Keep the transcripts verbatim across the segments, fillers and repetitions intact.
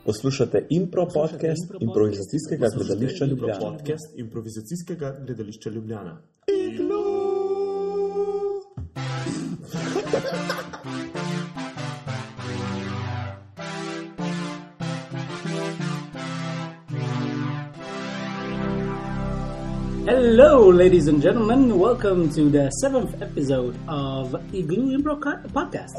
Poslušate Impro podcast improvizacijskega gledališča Ljubljana. Podcast improvizacijskega gledališča Ljubljana. Hello, ladies and gentlemen. Welcome to the seventh episode of Igloo Impro Podcast.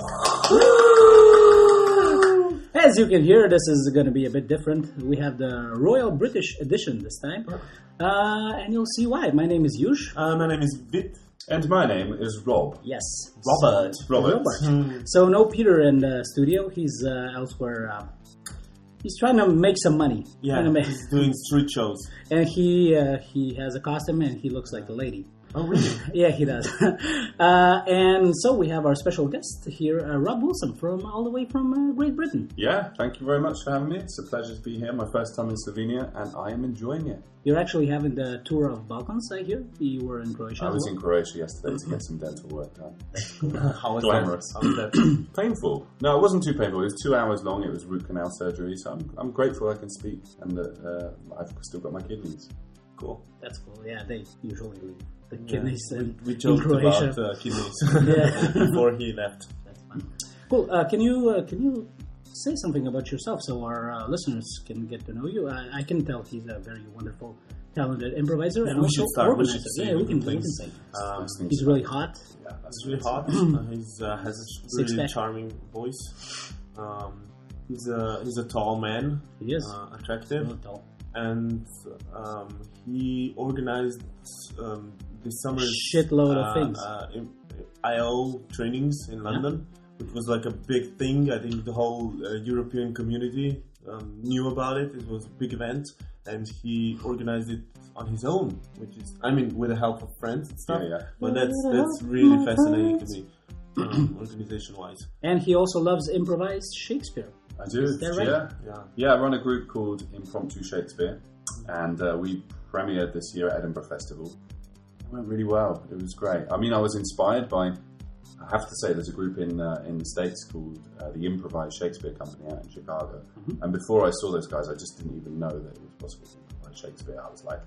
As you can hear, this is going to be a bit different. We have the Royal British edition this time. Uh, and you'll see why. My name is Yush. Uh, my name is Vit. And my name is Rob. Yes. Robert. So, Robert. Robert. So no Peter in the studio. He's uh, elsewhere. Uh, he's trying to make some money. Yeah, make... he's doing street shows. And he uh, he has a costume and he looks like a lady. Oh, really? Yeah, he does. uh, and so we have our special guest here, uh, Rob Wilson, from all the way from uh, Great Britain. Yeah, thank you very much for having me. It's a pleasure to be here. My first time in Slovenia, and I am enjoying it. You're actually having the tour of Balkans, I hear. You were in Croatia. I was well? in Croatia yesterday to get some dental work done. How was Glamorous. that? How was that? Painful. No, it wasn't too painful. It was two hours long. It was root canal surgery, so I'm, I'm grateful I can speak and that uh, I've still got my kidneys. Cool. That's cool. Yeah, they usually leave the kidneys yeah. in, we, we joked in Croatia. about uh, kidneys yeah. before he left. That's fun. Cool. Uh, can you uh, can you say something about yourself so our uh, listeners can get to know you? I, I can tell he's a very wonderful, talented improviser Yeah, and we also should start. We organizer. should say yeah, we can, we things. can say. Um, He's really hot. Yeah, that's he's really hot. uh, he's uh, has a really Six-pack. charming voice. Um, he's a he's a tall man. He is. Uh, attractive. Really tall. And um, he organized um, this summer Shitload of things. Uh, I O trainings in London, yeah. which was like a big thing. I think the whole uh, European community um, knew about it. It was a big event, and he organized it on his own, which is, I mean, with the help of friends and stuff. Yeah, yeah. But that's that's really fascinating to me, um, organization-wise. And he also loves improvised Shakespeare. I do, Is that right? yeah. Yeah. Yeah, I run a group called Impromptu Shakespeare, and uh, we premiered this year at Edinburgh Festival. It went really well. It was great. I mean, I was inspired by, I have to say, there's a group in uh, in the States called uh, the Improvised Shakespeare Company out in Chicago. Mm-hmm. And before I saw those guys, I just didn't even know that it was possible to improvise Shakespeare. I was like,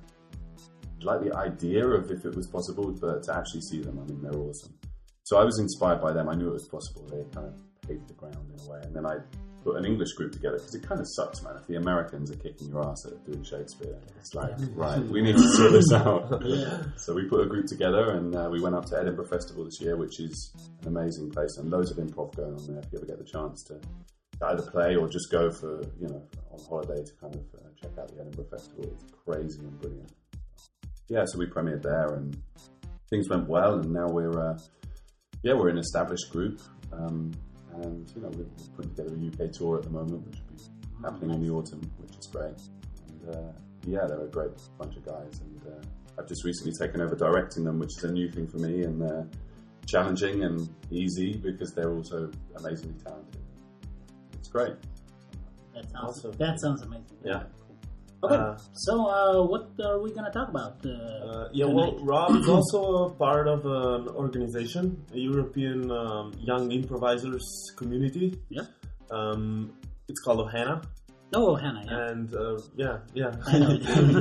like the idea of if it was possible, but to actually see them, I mean, they're awesome. So I was inspired by them. I knew it was possible. They kind of paved the ground in a way. And then I put an English group together because it kind of sucks, man. If the Americans are kicking your ass at doing Shakespeare, it's like, right, we need to sort this out. Yeah. So we put a group together and uh, we went up to Edinburgh Festival this year, which is an amazing place and loads of improv going on there. If you ever get the chance to either play or just go for, you know, on holiday to kind of uh, check out the Edinburgh Festival, it's crazy and brilliant. Yeah, so we premiered there and things went well, and now we're, uh, yeah, we're an established group. Um, And, you know, we're putting together a U K tour at the moment, which will be happening in the autumn, which is great. And, uh, yeah, they're a great bunch of guys. And uh, I've just recently taken over directing them, which is a new thing for me. And they're challenging and easy because they're also amazingly talented. It's great. That sounds, Awesome. that sounds amazing. Yeah. Okay, Uh, so uh, what are we going to talk about uh, Uh, yeah, tonight? well, Rob is also a part of an organization, a European um, young improvisers community. Yeah. Um, it's called Ohana. Oh, Hannah, yeah. And uh, yeah, yeah. I know.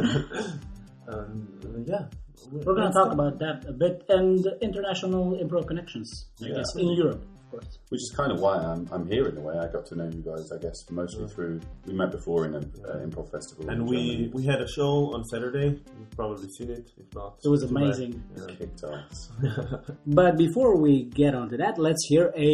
um, yeah. We're going to talk about that a bit, and international improv connections, I Yeah. guess, in Europe, of course. Which is kind of why I'm, I'm here in a way. I got to know you guys, I guess, mostly Yeah. through, we met before in an uh, improv festival. And in we, Germany. we had a show on Saturday. You've probably seen it, if not. It was too bad. amazing. Yeah. Kicked ass. But before we get on to that, let's hear a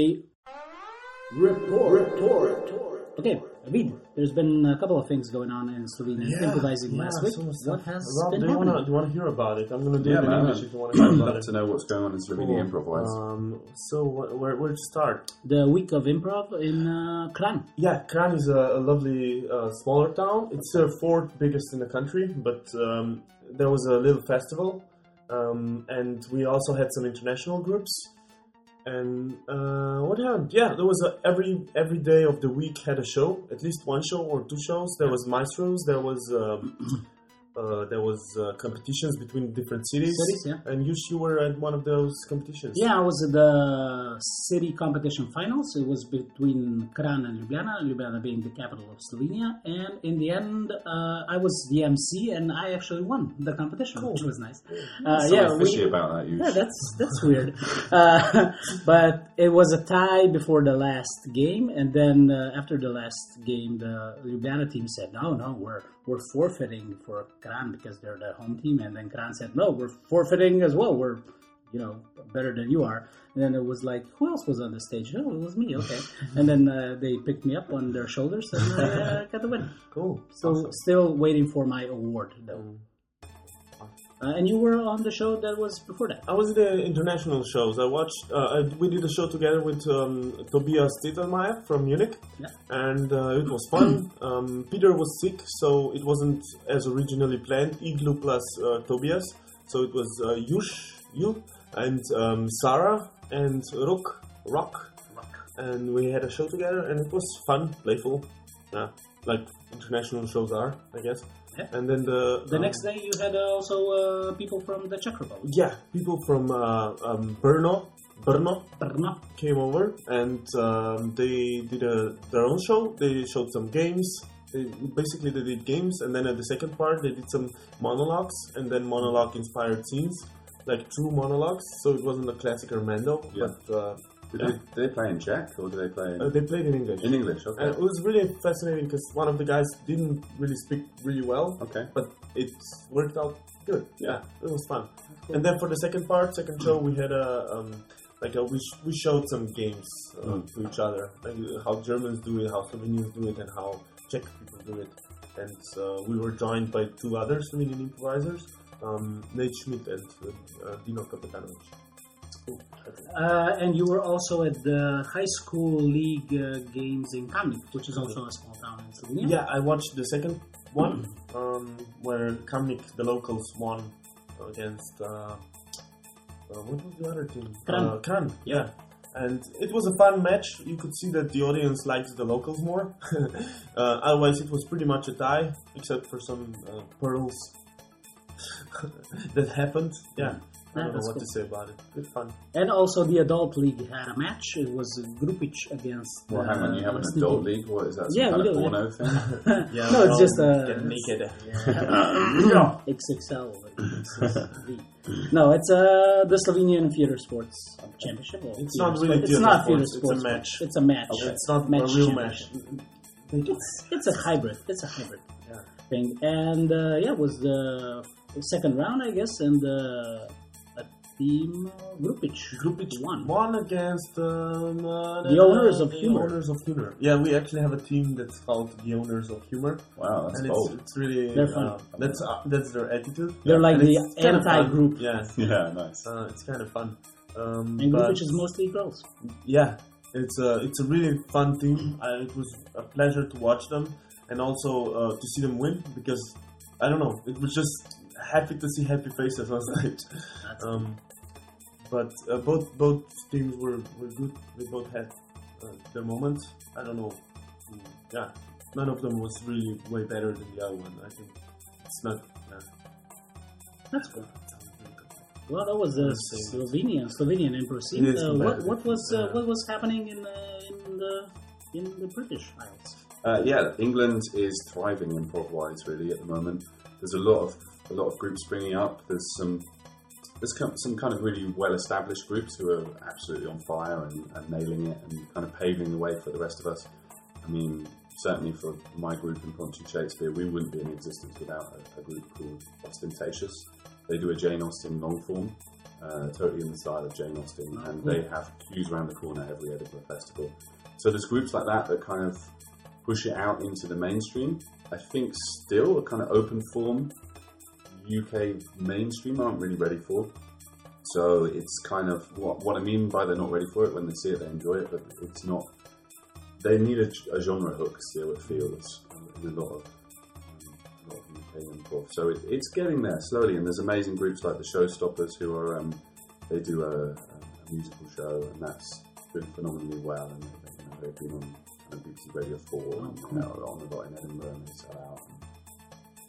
report. report. Okay, Avid, there's been a couple of things going on in Slovenia improvising last week. so- so- What has Rob, been do you happening? wanna, do you want to hear about it? I'm going to do Yeah, it in man. English if you want to hear I'd about love it. to know what's going on in Slovenia improv-wise. Um, so wh- where where to start? The week of improv in uh, Kran. Yeah, Kran is a, a lovely uh, smaller town. It's the fourth biggest in the country, but um, there was a little festival, um, and we also had some international groups. And uh, what happened? Yeah, there was a, every every day of the week had a show, at least one show or two shows. There was maestros, there was um, uh, there was uh, competitions between different cities. Cities, yeah. And you, you were at one of those competitions. Yeah, I was at the city competition finals. It was between Kran and Ljubljana, Ljubljana being the capital of Slovenia. And in the end, uh, I was the M C, and I actually won the competition, Cool. which was nice. Uh, Something yeah, we- fishy about that. You Yeah, that's that's weird. Uh, but it was a tie before the last game, and then uh, after the last game, the Ljubljana team said, "No, no, we're we're forfeiting for Kran because they're the home team." And then Kran said, "No, we're forfeiting as well. We're, you know, better than you are." And then it was like, who else was on the stage? Oh, it was me. Okay. And then uh, they picked me up on their shoulders and uh, got the win. Cool. So Awesome. still waiting for my award, though. Uh, and you were on the show that was before that. I was in the international shows. I watched. Uh, I, we did a show together with um, Tobias Titelmeier from Munich, Yeah. and uh, it was fun. Um, Peter was sick, so it wasn't as originally planned. Iglu plus uh, Tobias, so it was uh, Yush, you, and um, Sarah and Rock, Rock, and we had a show together, and it was fun, playful, yeah, like international shows are, I guess. Yeah. And then the The um, next day, you had uh, also uh, people from the Czech Republic. yeah, people from uh, um, Brno, Brno Brno. came over, and um, they did a, their own show. They showed some games. They, basically, they did games, and then at the second part, they did some monologues, and then monologue-inspired scenes, like true monologues. So it wasn't a classic Armando, Yeah. but uh, Did they, did they play in Czech or did they play in, uh, they played in English. in English? Okay. And it was really fascinating because one of the guys didn't really speak really well, Okay. but it worked out good. Yeah. Yeah, it was fun. And then for the second part, second show, we had a um, like a, we sh- we showed some games uh, Mm. to each other, like uh, how Germans do it, how Slovenians do it, and how Czech people do it. And uh, we were joined by two other Slovenian improvisers, um, Nate Schmidt and uh, Dino Kapetanovic. Uh, and you were also at the high school league uh, games in Kamnik, which is also a small town in Slovenia. Yeah, I watched the second one um, where Kamnik, the locals, won against uh, uh, what was the other team? Kran. Uh, Kran. Yeah, and it was a fun match. You could see that the audience liked the locals more. uh, otherwise, it was pretty much a tie, except for some uh, pearls that happened. Yeah. I Yeah, don't know that's what cool. to say about it. Good fun. And also the adult league had a match. It was Grupic against. Well, hang on, you have an uh, adult Sneaky. league? What is that? Some Yeah, kind we of do, porno thing? Yeah, No, it's well, just a- get naked. X X L. like, X X V. No, it's uh, the Slovenian Theater Sports Championship. Well, It's theater not really sport- theater It's not sports, theater it's a sports. match. but It's a match. It's not Match a real match. championship. It's it's a hybrid. It's a hybrid Yeah. thing. And uh, yeah, it was the second round, I guess, and uh, a team uh, Grupic. Grupic won. won against um, uh, The Owners of the Humor. Owners of Humor. Yeah, we actually have a team that's called the Owners of Humor, Wow, that's and bold. it's, it's really They're fun. uh, that's uh, that's their attitude. They're like And the it's kind of fun. anti-group. Yeah, Yeah, nice. uh, it's kind of fun. Um, And but Grupic is mostly girls. yeah, it's a it's a really fun team. Uh, it was a pleasure to watch them, and also uh, to see them win because I don't know, it was just happy to see happy faces on stage. That's Um, but uh, both both teams were, were good. They both had uh, their moments. I don't know. Mm, Yeah, none of them was really way better than the other one. I think it's not. Yeah. That's cool. Well, that was the Same. Slovenian Slovenian improv scene. It is Uh, what competitive. what was uh, Yeah. what was happening in uh, in the in the British Isles? Uh, yeah, England is thriving improv-wise really at the moment. There's a lot of a lot of groups springing up. There's some there's com- some kind of really well-established groups who are absolutely on fire and, and nailing it and kind of paving the way for the rest of us. I mean, certainly for my group in Ponty Shakespeare, we wouldn't be in existence without a, a group called Ostentatious. They do a Jane Austen long form, uh, totally in the style of Jane Austen, and they have queues around the corner every Edinburgh Festival. So there's groups like that that kind of push it out into the mainstream. I think still a kind of open form U K mainstream aren't really ready for. So it's kind of what, what I mean by they're not ready for it. When they see it, they enjoy it, but it's not. They need a, a genre hook still. It feels in a lot of a lot of U K improv. So it, it's getting there slowly, and there's amazing groups like the Showstoppers who are um, they do a, a, a musical show, and that's doing phenomenally well. And they, you know, they've been on B B C Radio Four and you know, on the lot in Edinburgh, and they sell out. And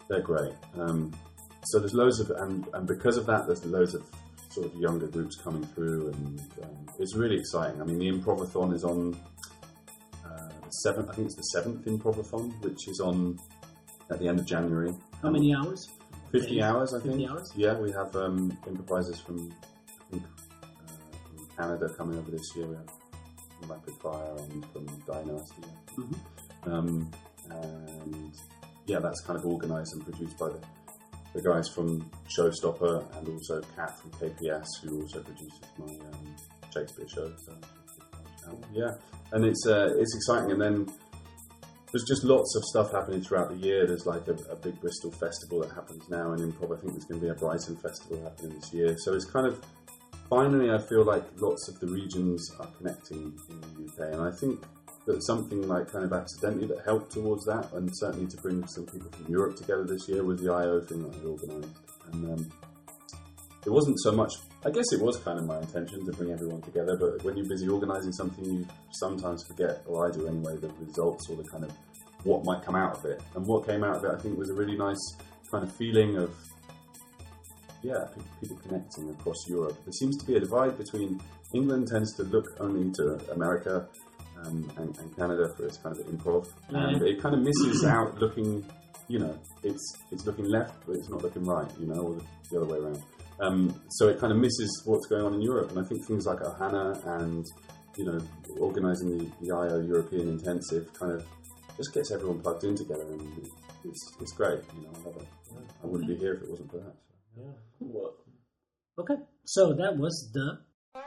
they're great. Um, so there's loads of, and, and because of that, there's loads of sort of younger groups coming through, and um, it's really exciting. I mean, the Improvathon is on uh, the seventh, I think it's the seventh Improvathon, which is on at the end of January. How many hours? fifty hours, I think. fifty hours? Yeah, we have um, improvisers from, I think, uh, from Canada coming over this year. We have from Rapid Fire and from Dynasty. Mm-hmm. Um, and yeah, that's kind of organised and produced by the, the guys from Showstopper and also Kat from K P S, who also produces my um, Shakespeare show. So, um, yeah, and it's uh, it's exciting. And then there's just lots of stuff happening throughout the year. There's like a, a big Bristol festival that happens now, and improv. I think there's going to be a Brighton festival happening this year. So it's kind of finally, I feel like lots of the regions are connecting in the U K, and I think that something like kind of accidentally that helped towards that, and certainly to bring some people from Europe together this year was the I O thing that I organised. And um, it wasn't so much, I guess it was kind of my intention to bring everyone together, but when you're busy organising something, you sometimes forget, or I do anyway, the results or the kind of what might come out of it. And what came out of it, I think, was a really nice kind of feeling of, yeah, people connecting across Europe. There seems to be a divide between England tends to look only to America um, and, and Canada for its kind of improv, and it kind of misses out looking, you know, it's it's looking left, but it's not looking right, you know, or the other way around. Um, so it kind of misses what's going on in Europe, and I think things like Ohana and, you know, organising the, the I O European Intensive kind of just gets everyone plugged in together, and it's it's great, you know, I love it. I wouldn't be here if it wasn't for that. So. Yeah. Well, Okay, so that was the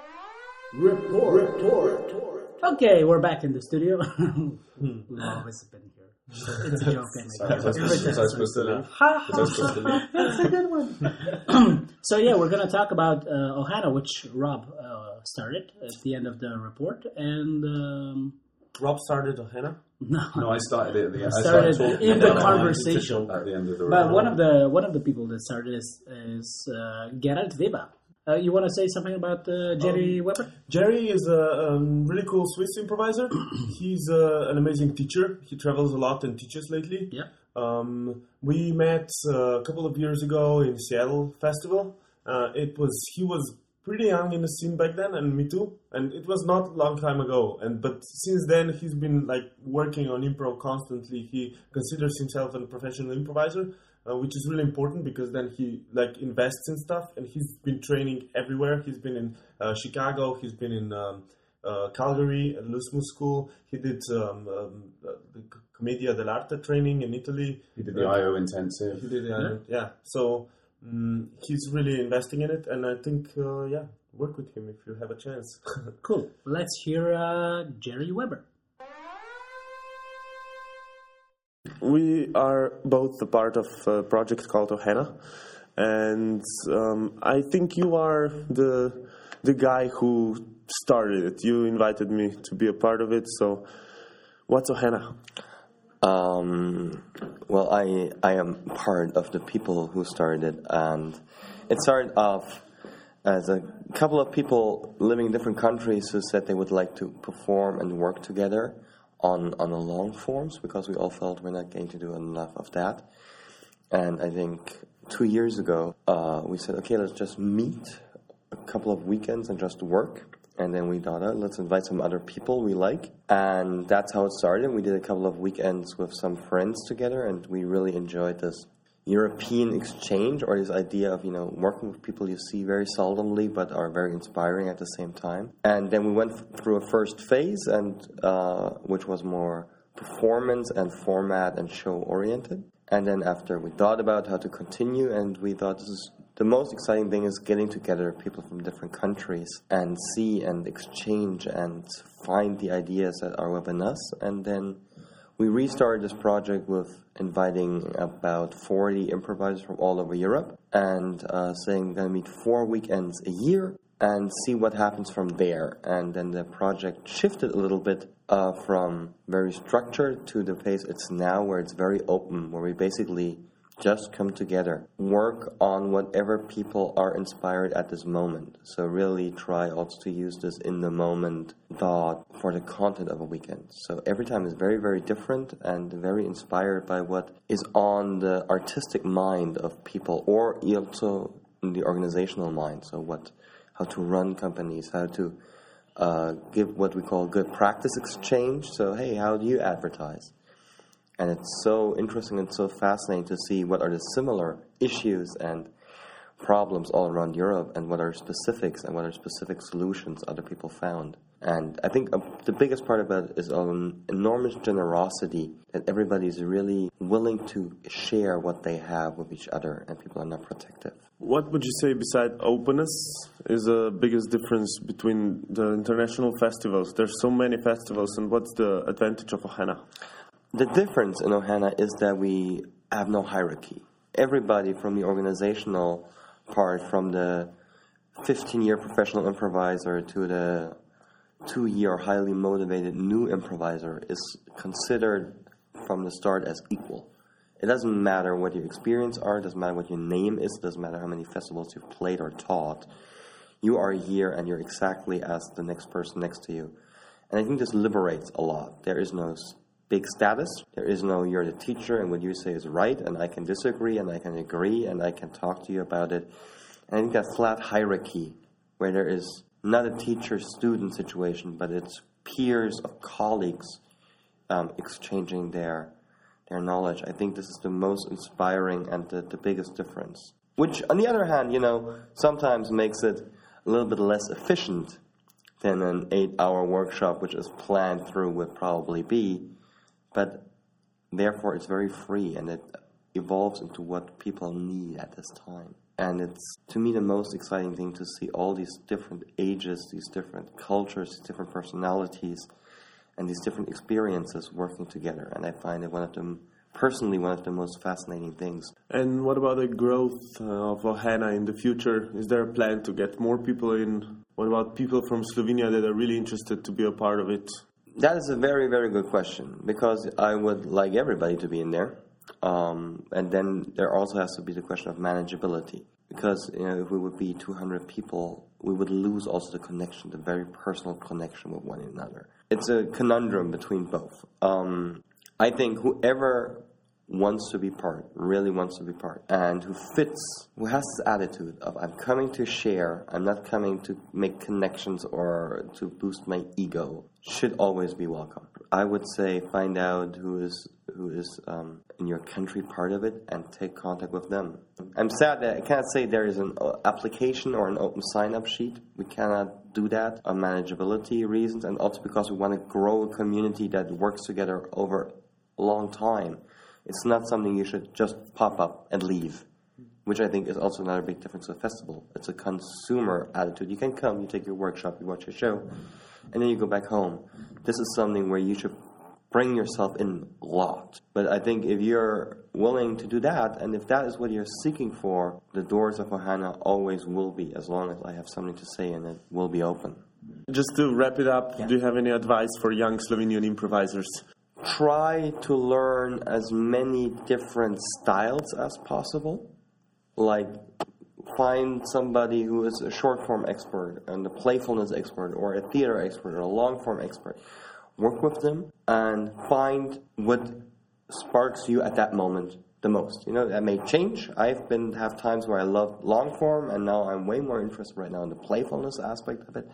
report. report. Okay, we're back in the studio. We've always been here. It's a joke anyway. Was I supposed was I supposed to leave? Ha Was I supposed to leave? That's a good one. So yeah, we're gonna talk about uh, Ohana, which Rob uh, started at the end of the report, and um, Rob started Ohana. no, No, I started it at the end. I started talking in the about it conversation. at the end of the But report. one of the one of the people that started is, is uh, Gerald Weber. Uh, you want to say something about uh, Jerry um, Weber? Jerry is a um, really cool Swiss improviser. He's uh, an amazing teacher. He travels a lot and teaches lately. Yeah. Um, we met uh, a couple of years ago in Seattle Festival. Uh, it was he was pretty young in the scene back then, and me too. And it was not a long time ago. And but since then, he's been like working on improv constantly. He considers himself a professional improviser. Uh, which is really important because then he like invests in stuff, and he's been training everywhere. He's been in uh, Chicago, he's been in um, uh, Calgary at Lusmus School. He did um, um, the Commedia dell'arte training in Italy. He did the I O intensive. He did the I O, yeah. yeah. So um, he's really investing in it, and I think uh, yeah, work with him if you have a chance. Cool. Let's hear uh, Jerry Weber. We are both a part of a project called Ohana, and um, I think you are the the guy who started it. You invited me to be a part of it, so what's Ohana? Um, well, I I am part of the people who started it, and it started off as a couple of people living in different countries who said they would like to perform and work together on on the long forms, because we all felt we're not going to do enough of that. And I think two years ago, uh, we said, okay, let's just meet a couple of weekends and just work. And then we thought, oh, let's invite some other people we like. And that's how it started. We did a couple of weekends with some friends together, and we really enjoyed this European exchange, or this idea of, you know, working with people you see very seldomly but are very inspiring at the same time. And then we went f- through a first phase, and uh, which was more performance and format and show oriented. And then after we thought about how to continue, and we thought this is the most exciting thing is getting together people from different countries and see and exchange and find the ideas that are within us. And then we restarted this project with inviting about forty improvisers from all over Europe, and uh, saying we're going to meet four weekends a year and see what happens from there. And then the project shifted a little bit uh, from very structured to the phase it's now, where it's very open, where we basically just come together, work on whatever people are inspired at this moment. So really try also to use this in the moment thought for the content of a weekend. So every time is very, very different and very inspired by what is on the artistic mind of people, or also in the organizational mind. So what, how to run companies, how to uh, give what we call good practice exchange. So hey, how do you advertise? And it's so interesting and so fascinating to see what are the similar issues and problems all around Europe, and what are specifics and what are specific solutions other people found. And I think uh, the biggest part about it is an enormous generosity, that everybody is really willing to share what they have with each other, and people are not protective. What would you say, beside openness, is the biggest difference between the international festivals? There's so many festivals, and what's the advantage of Ohana? The difference in Ohana is that we have no hierarchy. Everybody from the organizational part, from the fifteen-year professional improviser to the two-year highly motivated new improviser, is considered from the start as equal. It doesn't matter what your experience are, it doesn't matter what your name is, it doesn't matter how many festivals you've played or taught. You are here and you're exactly as the next person next to you. And I think this liberates a lot. There is no big status. There is no, you're the teacher and what you say is right, and I can disagree and I can agree and I can talk to you about it. And I think that flat hierarchy, where there is not a teacher-student situation, but it's peers of colleagues um, exchanging their their knowledge. I think this is the most inspiring and the, the biggest difference. Which, on the other hand, you know, sometimes makes it a little bit less efficient than an eight-hour workshop, which is planned through would probably be. But therefore, it's very free, and it evolves into what people need at this time. And it's, to me, the most exciting thing to see all these different ages, these different cultures, these different personalities, and these different experiences working together. And I find it one of them, personally, one of the most fascinating things. And what about the growth uh, of Ohana in the future? Is there a plan to get more people in? What about people from Slovenia that are really interested to be a part of it? That is a very, very good question, because I would like everybody to be in there. Um, and then there also has to be the question of manageability. Because, you know, if we would be two hundred people, we would lose also the connection, the very personal connection with one another. It's a conundrum between both. Um, I think whoever wants to be part, really wants to be part, and who fits, who has this attitude of, I'm coming to share, I'm not coming to make connections or to boost my ego, should always be welcome. I would say find out who is who is um, in your country part of it and take contact with them. I'm sad that I can't say there is an application or an open sign-up sheet. We cannot do that on manageability reasons, and also because we want to grow a community that works together over a long time. It's not something you should just pop up and leave, which I think is also another big difference with festival. It's a consumer attitude. You can come, you take your workshop, you watch your show, and then you go back home. This is something where you should bring yourself in a lot. But I think if you're willing to do that, and if that is what you're seeking for, the doors of Ohana always will be, as long as I have something to say, and it will be open. Just to wrap it up, Yeah. do you have any advice for young Slovenian improvisers? Try to learn as many different styles as possible. Like, find somebody who is a short-form expert and a playfulness expert or a theater expert or a long-form expert. Work with them and find what sparks you at that moment the most. You know, that may change. I've been have times where I love long-form, and now I'm way more interested right now in the playfulness aspect of it.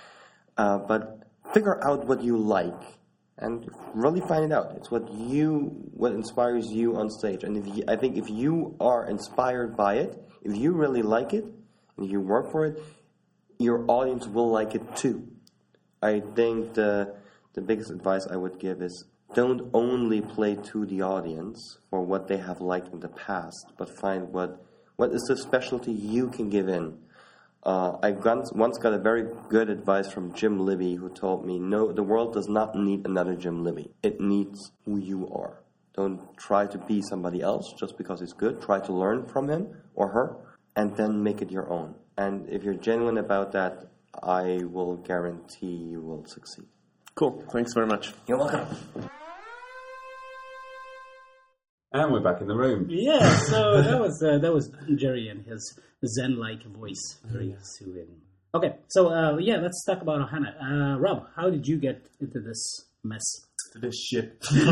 Uh, but figure out what you like. And really find it out. It's what you, what inspires you on stage. And if you, I think if you are inspired by it, if you really like it, and if you work for it, your audience will like it too. I think the the biggest advice I would give is don't only play to the audience for what they have liked in the past, but find what what is the specialty you can give in. Uh, I once got a very good advice from Jim Libby, who told me, no, the world does not need another Jim Libby. It needs who you are. Don't try to be somebody else just because it's good. Try to learn from him or her, and then make it your own. And if you're genuine about that, I will guarantee you will succeed. Cool. Thanks very much. You're welcome. And we're back in the room. Yeah, so that was uh, that was Jerry and his zen-like voice, very soothing. Okay, so uh, yeah, let's talk about Ohana. Uh, Rob, how did you get into this mess? To this shit.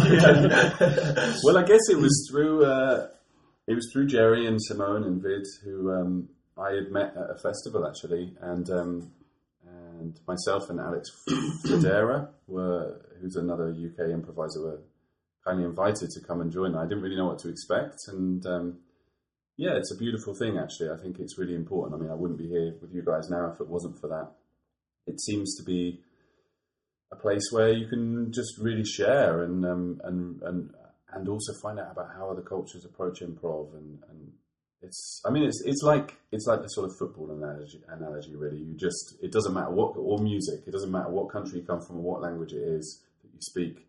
Well, I guess it was through uh, it was through Jerry and Simone and Vid, who um, I had met at a festival actually, and um, and myself and Alex Federa were, who's another U K improviser, were kindly invited to come and join. I didn't really know what to expect, and um, yeah, it's a beautiful thing actually. I think it's really important. I mean, I wouldn't be here with you guys now if it wasn't for that. It seems to be a place where you can just really share and um, and and and also find out about how other cultures approach improv, and, and it's I mean it's it's like it's like the sort of football analogy analogy really. You just it doesn't matter what, or music, it doesn't matter what country you come from or what language it is that you speak.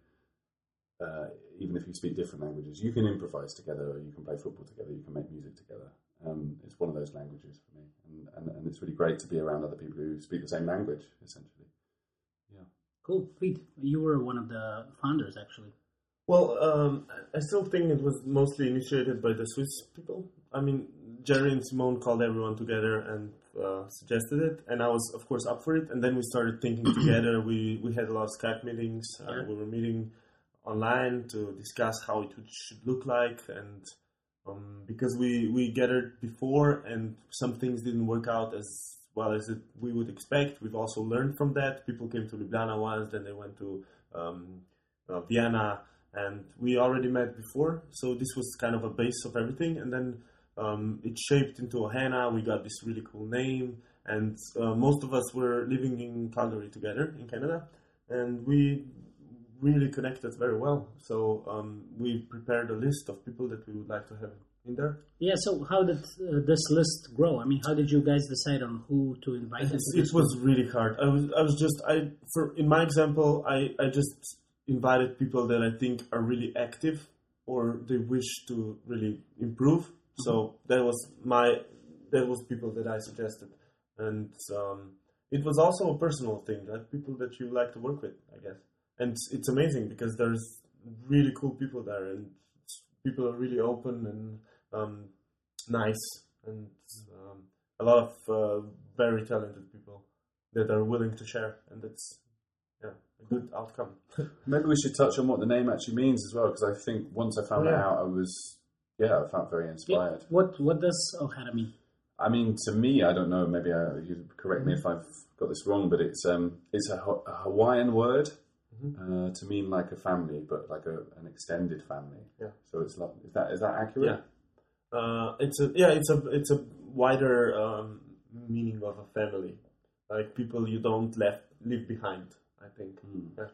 Uh, even if you speak different languages, you can improvise together, or you can play football together, you can make music together. Um, it's one of those languages for me, and, and, and it's really great to be around other people who speak the same language, essentially. Yeah. Cool. Pete, you were one of the founders, actually. Well, um, I still think it was mostly initiated by the Swiss people. I mean, Jerry and Simone called everyone together and uh, suggested it, and I was, of course, up for it. And then we started thinking together. We we had a lot of Skype meetings. Uh, yeah. We were meeting online to discuss how it should look like, and um, because we, we gathered before and some things didn't work out as well as it, we would expect. We've also learned from that. People came to Ljubljana once, then they went to um, uh, Vienna, and we already met before, so this was kind of a base of everything, and then um, it shaped into Ohana. We got this really cool name, and uh, most of us were living in Calgary together in Canada, and we really connected very well. So um, we prepared a list of people that we would like to have in there. Yeah, so how did uh, this list grow? I mean, how did you guys decide on who to invite? It, it was really hard. I was I was just, I for in my example, I, I just invited people that I think are really active or they wish to really improve. Mm-hmm. So that was my, that was people that I suggested. And um, it was also a personal thing, like people that you like to work with, I guess. And it's amazing because there's really cool people there, and people are really open and um, nice, and um, a lot of uh, very talented people that are willing to share, and that's yeah a good outcome. Maybe we should touch on what the name actually means as well, because I think once I found oh, yeah. that out, I was yeah I felt very inspired. Yeah. What what does Ohana mean? I mean, to me, I don't know. Maybe I, you correct me if I've got this wrong, but it's um it's a, a Hawaiian word. Uh, to mean like a family, but like a, an extended family. Yeah. So it's like, is that is that accurate? Yeah. Uh, it's a yeah. It's a it's a wider um, meaning of a family, like people you don't left leave behind. I think. Mm. Yeah.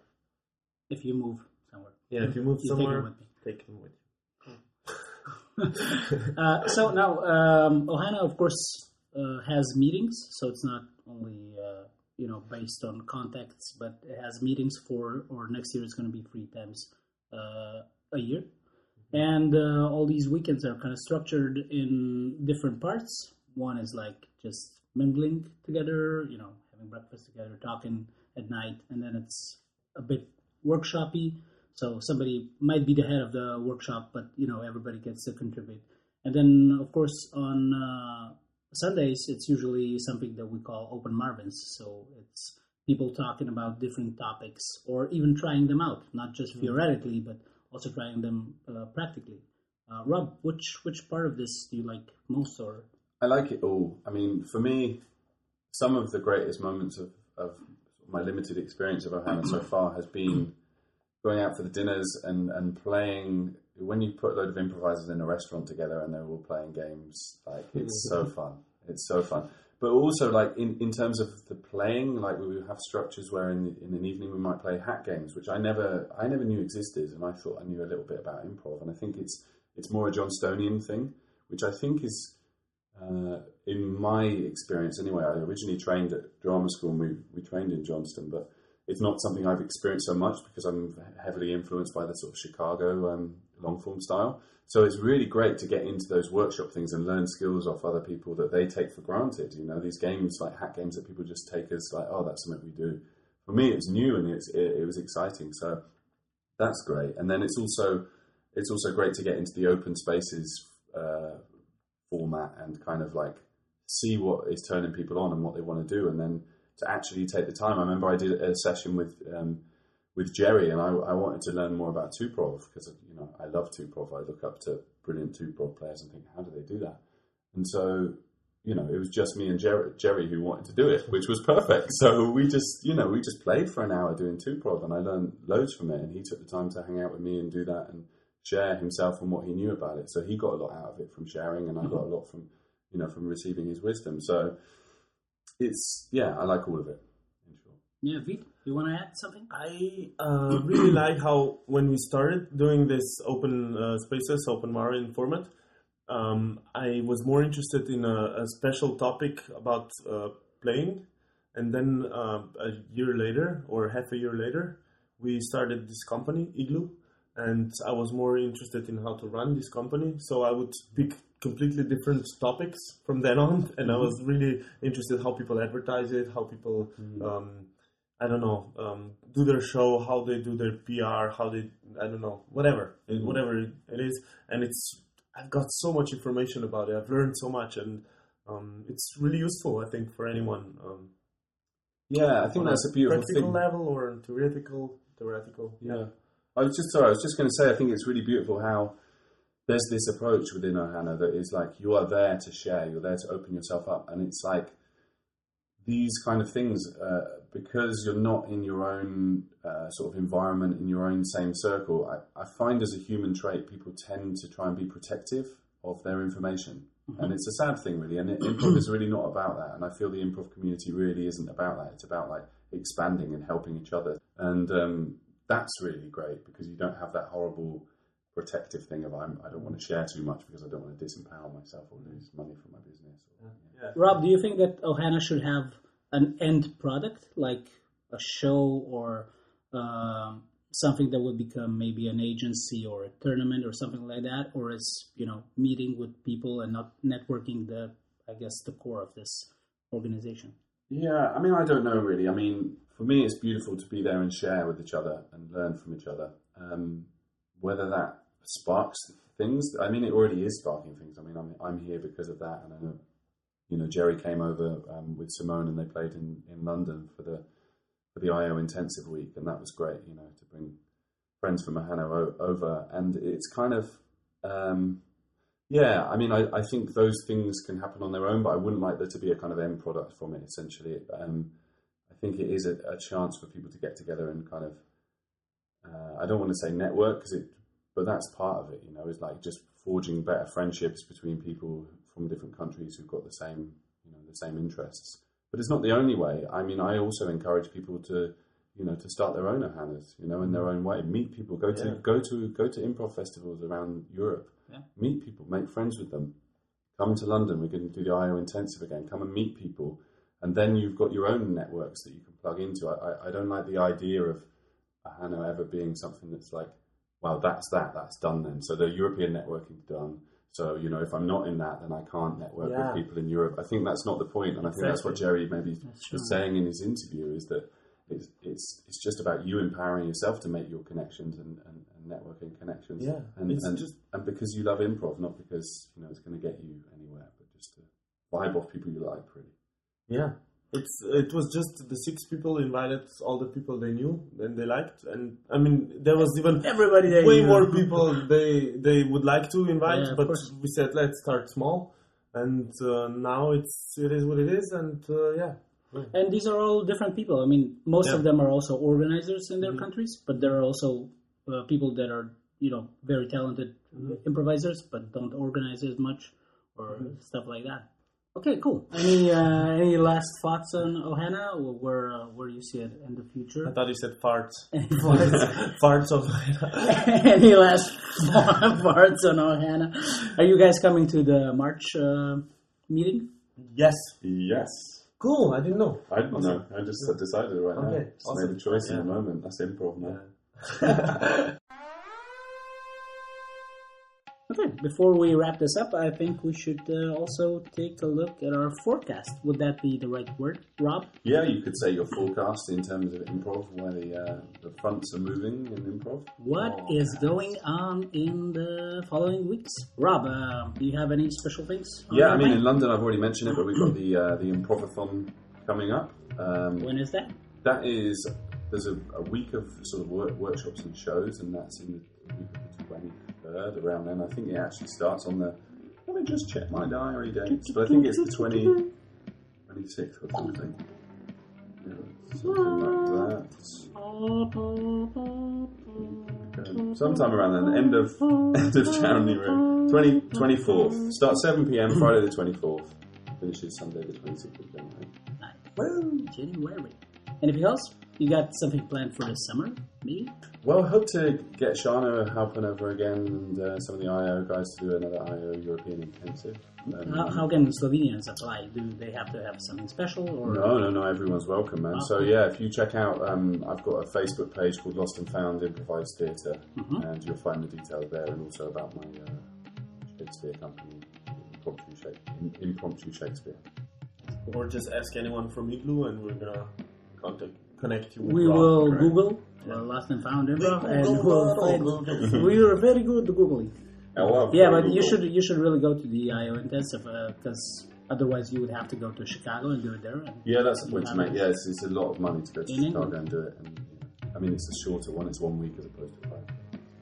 If you move somewhere. Yeah. If you move you somewhere, take them with you. uh, so now um, Ohana, of course, uh, has meetings. So it's not only. Uh, you know, based on contacts, but it has meetings for, or next year it's going to be three times uh, a year. Mm-hmm. And uh, all these weekends are kind of structured in different parts. One is like just mingling together, you know, having breakfast together, talking at night, and then it's a bit workshop-y. So somebody might be the head of the workshop, but, you know, everybody gets to contribute. And then, of course, on uh, Sundays, it's usually something that we call open Marvins. So it's people talking about different topics or even trying them out, not just theoretically, but also trying them uh, practically. Uh, Rob, which which part of this do you like most? Or I like it all. I mean, for me, some of the greatest moments of, of my limited experience of Ohana so far has been going out for the dinners and, and playing. When you put a load of improvisers in a restaurant together and they're all playing games, like it's so fun. It's so fun. But also, like in, in terms of the playing, like we would have structures where in the, in an evening we might play hat games, which I never I never knew existed, and I thought I knew a little bit about improv. And I think it's it's more a Johnstonian thing, which I think is, uh, in my experience anyway. I originally trained at drama school, and we we trained in Johnston, but it's not something I've experienced so much because I'm heavily influenced by the sort of Chicago um, long form style. So it's really great to get into those workshop things and learn skills off other people that they take for granted. You know, these games like hat games that people just take as like, oh, that's something we do. For me, it's new and it's, it, it was exciting. So that's great. And then it's also it's also great to get into the open spaces uh, format and kind of like see what is turning people on and what they want to do, and then to actually take the time. I remember I did a session with um, with Jerry, and I, I wanted to learn more about Tuprov because, you know, I love Tuprov. I look up to brilliant Tuprov players and think, how do they do that? And so, you know, it was just me and Jerry, Jerry who wanted to do it, which was perfect. So we just, you know, we just played for an hour doing Tuprov, and I learned loads from it. And he took the time to hang out with me and do that and share himself and what he knew about it. So he got a lot out of it from sharing, and I got a lot from, you know, from receiving his wisdom. So it's, yeah, I like all of it. In short. Yeah, Vit, you want to add something? I uh, really like how when we started doing this open uh, spaces, open Marian format, um, I was more interested in a, a special topic about uh, playing. And then uh, a year later, or half a year later, we started this company, Igloo. And I was more interested in how to run this company. So I would pick completely different topics from then on. And I was really interested how people advertise it, how people, um, I don't know, um, do their show, how they do their P R, how they, I don't know, whatever, mm-hmm. whatever it is. And it's, I've got so much information about it. I've learned so much, and um, it's really useful, I think, for anyone. Um, yeah, I think that's a beautiful practical thing. level or theoretical, theoretical. Yeah. I was just sorry. I was just going to say. I think it's really beautiful how there's this approach within Ohana that is like you are there to share. You're there to open yourself up, and it's like these kind of things uh, because you're not in your own uh, sort of environment, in your own same circle. I, I find as a human trait, people tend to try and be protective of their information, mm-hmm. and it's a sad thing, really. And it, improv is really not about that. And I feel the improv community really isn't about that. It's about like expanding and helping each other, and um, that's really great because you don't have that horrible protective thing of I'm, I don't want to share too much because I don't want to disempower myself or lose money from my business. Or, yeah. Rob, do you think that Ohana should have an end product, like a show or um, something that would become maybe an agency or a tournament or something like that, or is, you know, meeting with people and not networking the, I guess, the core of this organization? Yeah, I mean, I don't know really. I mean, for me, it's beautiful to be there and share with each other and learn from each other. Um, whether that sparks things, I mean, it already is sparking things. I mean, I'm I'm here because of that, and I know, you know, Jerry came over um, with Simone, and they played in, in London for the for the I O Intensive Week, and that was great. You know, to bring friends from Ohana o- over, and it's kind of. Um, Yeah, I mean, I, I think those things can happen on their own, but I wouldn't like there to be a kind of end product from it, essentially. Um, I think it is a, a chance for people to get together and kind of, uh, I don't want to say network, cause it, but that's part of it, you know, is like just forging better friendships between people from different countries who've got the same, you know, the same interests. But it's not the only way. I mean, I also encourage people to, you know, to start their own Ohanas, you know, in their own way. Meet people, go to, Yeah. go to, go to improv festivals around Europe. Yeah. Meet people, make friends with them. Come to London, we're going to do the I O Intensive again. Come and meet people. And then you've got your own networks that you can plug into. I, I, I don't like the idea of Ohana ever being something that's like, well, that's that, that's done then. So the European networking's done. So, you know, if I'm not in that, then I can't network Yeah. with people in Europe. I think that's not the point. And I think that's what Jerry maybe was saying in his interview, is that it's it's it's just about you empowering yourself to make your connections and, and, and networking connections. Yeah, and, it's and, just- and because you love improv, not because, you know, it's going to get you anywhere, but just to vibe off people you like, really. Yeah, it's it was just the six people invited all the people they knew and they liked, and I mean there was even Everybody they way knew. more people they they would like to invite, Yeah, of but course. we said let's start small, and uh, now it's it is what it is, and uh, yeah. And these are all different people. I mean, most Yeah. of them are also organizers in their Mm-hmm. countries, but there are also uh, people that are, you know, very talented Mm-hmm. improvisers, but don't organize as much or stuff like that. Okay, cool. Any uh, any last thoughts on Ohana, or where uh, where do you see it in the future? I thought you said farts. Any thoughts? Farts of Any last thoughts on Ohana? Are you guys coming to the March uh, meeting? yes. Yes. Cool. I didn't know. I don't know. I just decided right now. Okay, Just awesome. made a choice in Yeah. the moment. That's improv, man. Okay, before we wrap this up, I think we should uh, also take a look at our forecast. Would that be the right word, Rob? Yeah, you could say your forecast in terms of improv, where the, uh, the fronts are moving in improv. What Oh, is going on in the following weeks? Rob, uh, do you have any special things? on Yeah, your I mean, mind? in London, I've already mentioned it, but we've got the uh, the Improvathon coming up. Um, When is that? that is, there's a, a week of sort of work, workshops and shows, and that's in the week of the twenty-third, around then. I think it actually starts on the, let me just check my diary dates, but I think it's the twenty, twenty-sixth or something. Yeah, something like that. Um, sometime around then, end of, end of January, twenty, twenty-fourth. Starts seven p.m, Friday the twenty-fourth, finishes Sunday the twenty-sixth of January. Well, January. Anything else? You got something planned for the summer, maybe? Well, I hope to get Shana helping over again and uh, some of the I O guys to do another I O European Intensive. Um, How, how can Slovenians apply? Do they have to have something special? Or No, no, no, everyone's welcome, man. Oh. So, yeah, if you check out, um, I've got a Facebook page called Lost and Found Improvised Theatre, Mhm. and you'll find the details there, and also about my uh, Shakespeare company, Impromptu, Shake- Impromptu Shakespeare. Or just ask anyone from Igloo and we're gonna contact, connect you with we Rob. will correct. Google uh, Lost and Found Improv, and Google, we'll Google, find. We are very good at Googling. Oh, well, Yeah, very but you cool. should you should really go to the I O Intensive because otherwise you would have to go to Chicago and do it there. And Yeah, that's the point to make. Yeah, it's, it's a lot of money to go to In Chicago England. and do it. And, I mean, it's a shorter one. It's one week as opposed to five.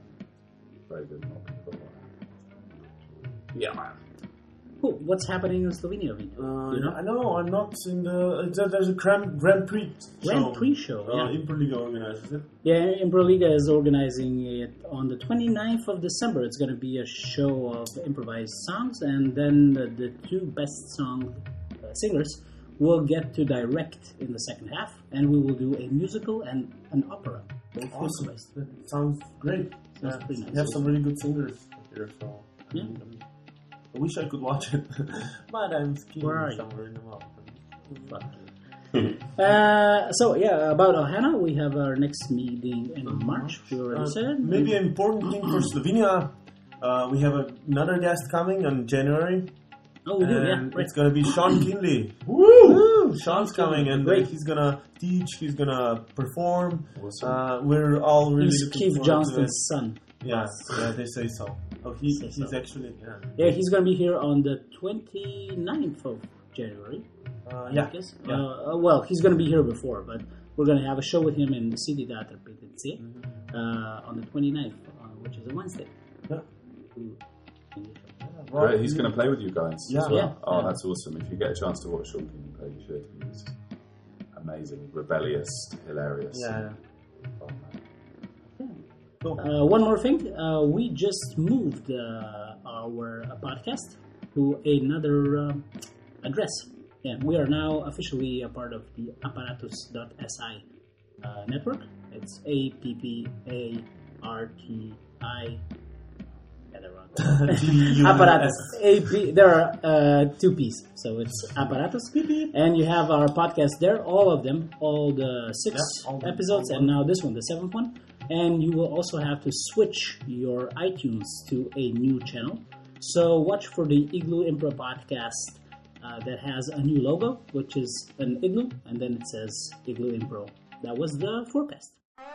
Very good. Not people like that. Yeah, man. Cool. What's happening in Slovenia? Vito? Uh, Do you know? I know, I'm not in the. It's a, there's a Grand, Grand Prix show. Grand Prix show, Uh, yeah. Improliga organizes it. Yeah, Improliga is organizing it on the twenty-ninth of December. It's going to be a show of improvised songs, and then the, the two best song uh, singers will get to direct in the second half, and we will do a musical and an opera. Both Awesome. improvised. That sounds great. Sounds Yeah, pretty nice. We have some really good singers here, so. Yeah. um, I wish I could watch it, but I'm skiing Where are you? somewhere in the mountains. Fuck. uh, so yeah, about Ohana, we have our next meeting in March. We already Uh, said. maybe an important thing for Slovenia. Uh, we have a, another guest coming in January. Oh, we do, yeah. And Right. it's gonna be Sean Kinley. Woo! Sean's coming, and uh, Great. he's gonna teach. He's gonna perform. Awesome. Uh, we're all really He's looking Keith forward to Johnston's son. it. Yeah, yeah, they say so. Oh, he, Say he's so. actually yeah. Yeah, he's going to be here on the twenty-ninth of January. Uh, I yeah. guess. Yeah. Uh, well, he's going to be here before, but we're going to have a show with him in the City Theater P T C Mm-hmm. uh, on the twenty-ninth, uh, which is a Wednesday. Yeah. Ooh, in the show. Well, Great, he's going to play with you guys Yeah. as well. Yeah. Oh, Yeah. that's awesome. If you get a chance to watch Sean King play, you should. He's amazing, rebellious, hilarious. Yeah. Oh, man. Cool. Uh, one more thing, uh, we just moved uh, our uh, podcast to another um address. Yeah, we are now officially a part of the apparatus dot s i uh, network. It's A P P A R T I. Yeah, they're wrong. Apparatus. A P. There are uh, two P's, so it's apparatus, and you have our podcast there. All of them, all the six Yeah, all the- episodes, all and now this one, the seventh one. And you will also have to switch your iTunes to a new channel. So watch for the Igloo Improv podcast uh, that has a new logo, which is an igloo, and then it says Igloo Improv. That was the forecast.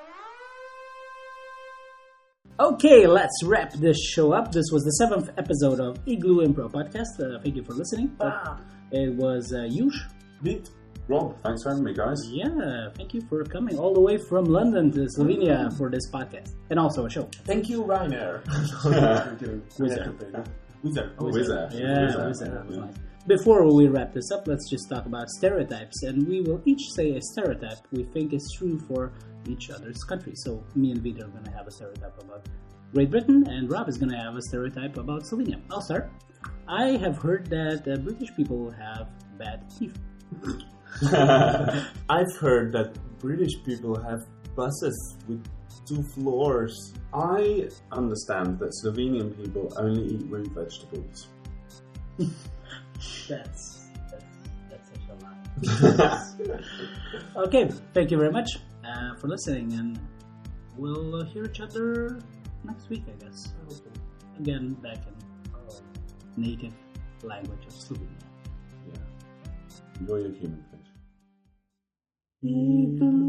Okay, let's wrap this show up. This was the seventh episode of Igloo Improv podcast. Uh, thank you for listening. Ah. It was uh, Yush. Beat. Rob, thanks for having me, guys. Yeah, thank you for coming all the way from London to Slovenia for this podcast. And also a show. Thank you, Ryanair. Wizard. Wizard. Oh, Wizard. Yeah, Wizard. Wizard. That was nice. Before we wrap this up, let's just talk about stereotypes. And we will each say a stereotype we think is true for each other's country. So me and Vito are going to have a stereotype about Great Britain, and Rob is going to have a stereotype about Slovenia. I'll start. I have heard that uh, British people have bad teeth. I've heard that British people have buses with two floors. I understand that Slovenian people only eat root vegetables. That's, that's, that's such a lie. Okay, thank you very much uh, for listening, and we'll uh, hear each other next week, I guess. again back in our native language of Slovenia. Yeah. Enjoy your human fish. Even